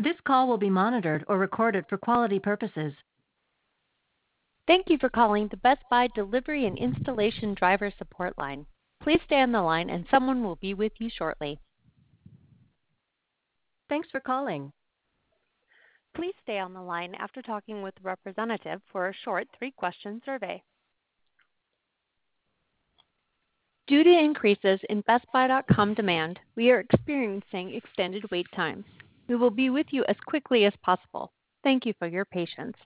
This call will be monitored or recorded for quality purposes. Thank you for calling the Best Buy Delivery and Installation Driver Support Line. Please stay on the line and someone will be with you shortly. Thanks for calling. Please stay on the line after talking with the representative for a short 3-question survey. Due to increases in BestBuy.com demand, we are experiencing extended wait times. We will be with you as quickly as possible. Thank you for your patience.